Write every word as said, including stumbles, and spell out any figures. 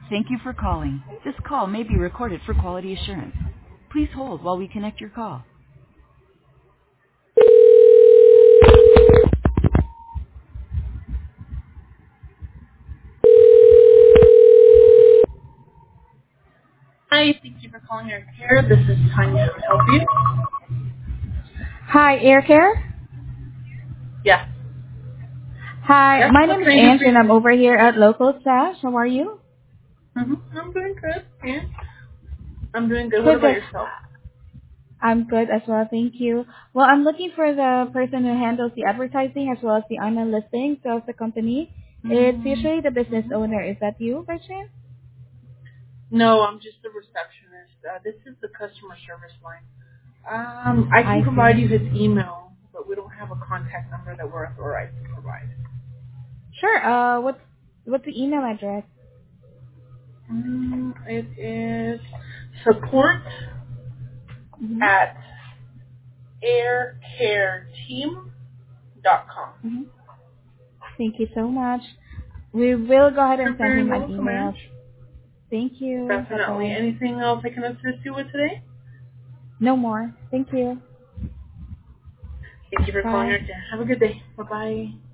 Thank you for calling. This call may be recorded for quality assurance. Please hold while we connect your call. Hi, thank you for calling your care. This is Tanya. How may I help you? Hi, Air Care. Yes. Hi, Yes, my what name is can I do for Angie and you? I'm over here at Local Stash. How are you? Mm-hmm. I'm doing good. Yeah. I'm doing good. What Good, about good. yourself? I'm good as well, thank you. Well, I'm looking for the person who handles the advertising as well as the online listings of the company. It's usually the business Mm-hmm. owner. Is that you, by chance? No, I'm just a receptionist. Uh, this is the customer service line. Um, I can I provide see. you his email, but we don't have a contact number that we're authorized to provide. Sure. Uh, what's what's the email address? Mm, it is support Mm-hmm. at aircareteam dot com. Mm-hmm. Thank you so much. We will go ahead and You're send very him an welcome, email. man. Thank you. Bye Definitely. bye. Anything else I can assist you with today? No more. Thank you. Thank you for calling Bye. our Have a good day. Bye-bye.